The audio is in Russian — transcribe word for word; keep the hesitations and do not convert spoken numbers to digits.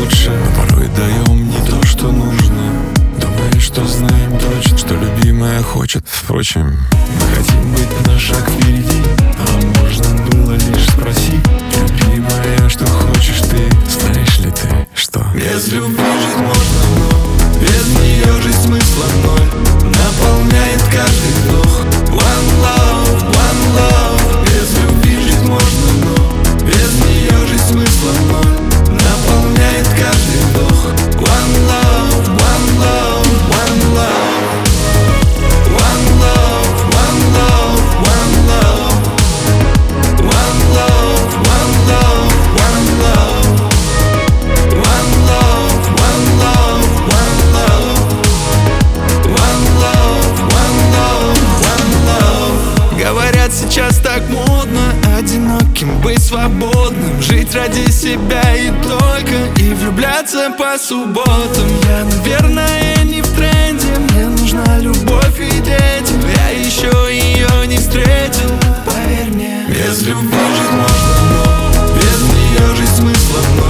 лучше, но порой даем не то, что нужно. Думаешь, что знаем точно, что любимая хочет. Впрочем, мы хотим быть на шаг впереди, а можно было лишь спросить: любимая, что хочешь ты? Знаешь ли ты, что без любви жить можно, но без нее жизнь смысла ноль. Наполняет каждый вдох. One love, one love. Без любви жить можно, но без нее жизнь смысла ноль. Наполняет каждый вдох. One love, one love, one love. One love, one love, one love. One love, one love, one love. One love, one love, one love. One love, one love, one love. Говорят, сейчас так модно одиноким быть свободным, жить ради себя и только, и влюбляться по субботам. Я, наверное, не в тренде, мне нужна любовь и дети, но я еще ее не встретил, поверь мне. Без любви жить можно, но без нее жизнь смысла ноль.